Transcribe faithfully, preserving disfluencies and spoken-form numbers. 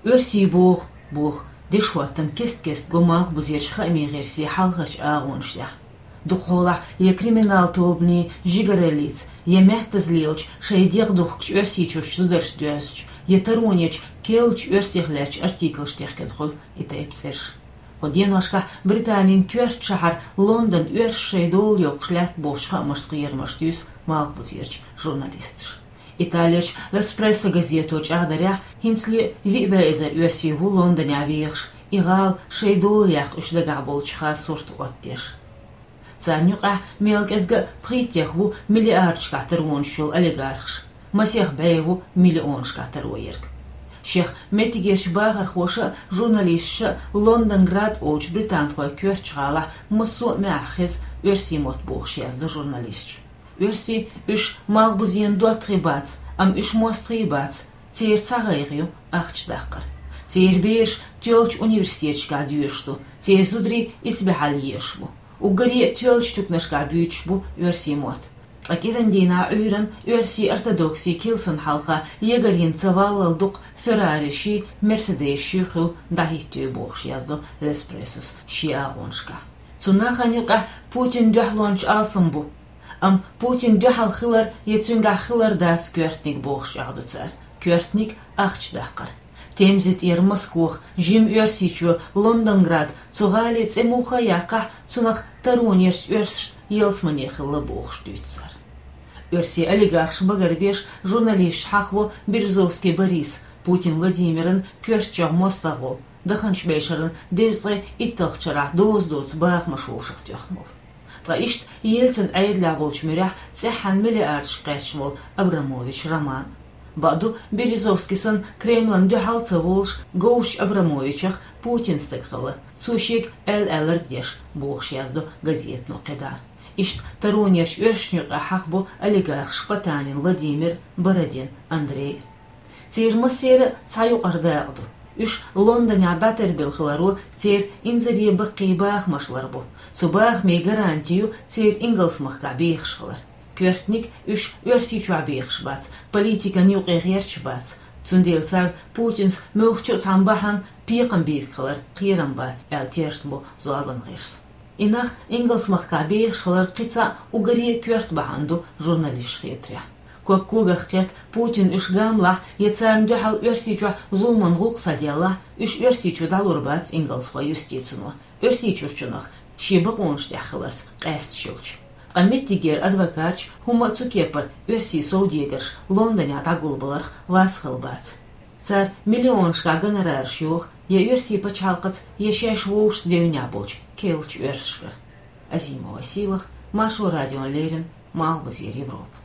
Örsi boğ, boğ, dişwatam kest-kest gomal buzirç xamigirsi halgaç ağonşya. Duqola ye kriminal tobni jigarelic, ye mehtazlilç, şeydiq duqç örsiçurç sudarstüasç, ye taronich kelç örsihlech artikelç tehkedxol itepsir. Hodienaşka Britannin kört şahar London örs şeydol yok şlat boşqa mırskıyırmıştüs mal buzirç jurnalistç. İtalyaç L'Espresso gazetoç ağdarya hinsli vibezer örsihu London aviyx, igal şeydol yak üşdega bolçqa sort ottir. Царнюqa мелкезга притехву миллиардшкатер воншул олигархш. Масех бейву миллионшкатер ойерг. Шех метигеш багар хоша журналистша Лондонград оч британхой кёрчгала мсу мяхес өрсимот бохшязды журналистч. Өрси үш малбузен дуатрибац, ам үш мострибац, цер цагайгю ахчдақыр. Цер беш тёлч университетчка дюшту, цер зудри исбехалиешбу. Угорі тюльчтук нашка бючбу өрсі мот. Акидан дина үйрен өрсі ортодокси килсан халха егарин цавалалдук Феррариши Мерседеши хыл дахиттю бохш язду L'Espressos ши агоншка. Цунаханюка Путин дюхлонч алсамбу. Ам Путин дюхал хылар ецунга хылар дац кёртник бохш ягду цар. Кёртник ахчдақыр. Темзит ер Москвах, жим өрсичу, Лондонград, цугалец эмуха яка, цунах таронерш өрсшт, елсманехылы бохштуйцар. Өрси олигархш багарбеш, журналист хахво Березовский Борис, Путин Владимирын кёрччах мостагол, даханчбешерын дезле иттахчара доз-доз бахмашулшах тёхмол. Траишт Ельцин айдля волчмюрях цехан миллиардш кэчмол Абрамович Роман. Баду Березовский сан Кремлан дюхалца волш Гоуш Абрамовичах Путин стыкхала. Цушик эл-элэр бдеш бохш язду газетну кедар. Ишт таронерш өршнюк ахахбу олигархш Потанин Владимир Бородин Андрей. Цир масера цаю ардагду. Үш Лондоня батербил хылару цир инзари бақибах машларбу. Цубах мей гарантию цир инглсмахка бейхшхалар. Кёртник үш өрсичу абейхшбац, политика нюqeğerçbац. Цунделцар Путинс мөхчу цамбахан пиqan бейххалар қирамбац әлтерштбу зорбангырс. Инах инглсмахка бейхшхалар қица угари кёрт баханду журналист хетря. Көк-көгах кет Путин үш гамла ецарн дюхал өрсичу зулман гулқсадяла үш өрсичу далурбац инглсва юстицину. Өрсичушчунах шибық онштяхылас қәст шылч. Аметтигер адвокач хума цукепар өрси соудегерш Лондоня тагулбаларх васхылбац. Цар миллионшка гонорар шух, е өрси пачалқац ешеш воуш сдеуня болч, келч өрсшкар. Азимова силах, Машу радион Лерин, Малбузер Европа.